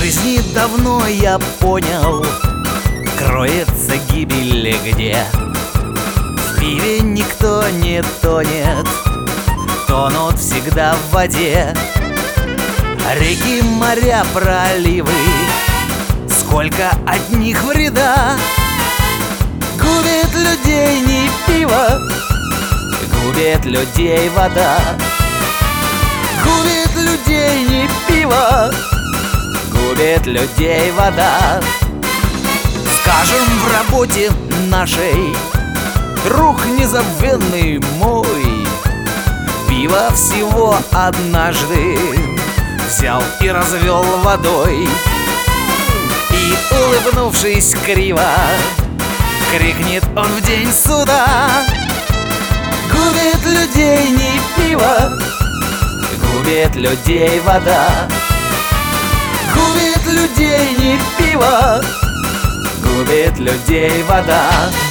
жизни давно я понял, кроется гибель где. В пиве никто не тонет, тонут всегда в воде. Реки, моря, проливы, сколько от них вреда. Губит людей не пиво, губит людей вода. Губит людей не пиво, губит людей вода. Скажем в работе нашей, друг незабвенный мой, пиво всего однажды взял и развел водой. И, улыбнувшись криво, крикнет он в день суда: губит людей не пиво, губит людей вода. Губит людей не пиво, губит людей вода.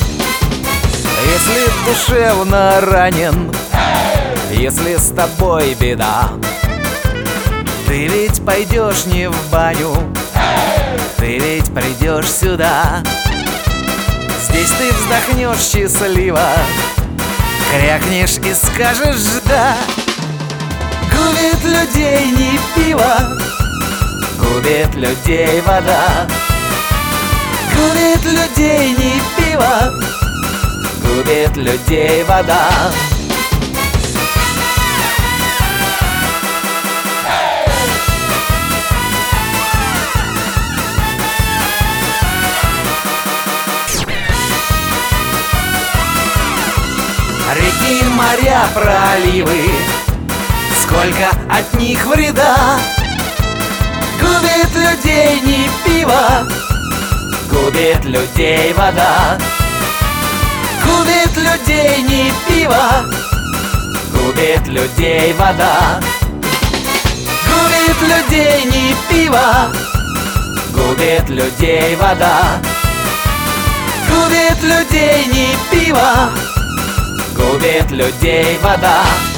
Если душевно ранен, если с тобой беда, ты ведь пойдешь не в баню, ты ведь придешь сюда. Здесь ты вздохнешь счастливо, крякнешь и скажешь да. Губит людей не пиво, губит людей вода. Губит людей не пиво, губит людей вода. Реки, моря, проливы, сколько от них вреда. Губит людей не пиво, губит людей вода. Губит людей не пиво, губит людей вода. Губит людей не пиво, губит людей вода. Губит людей не пиво, губит людей вода.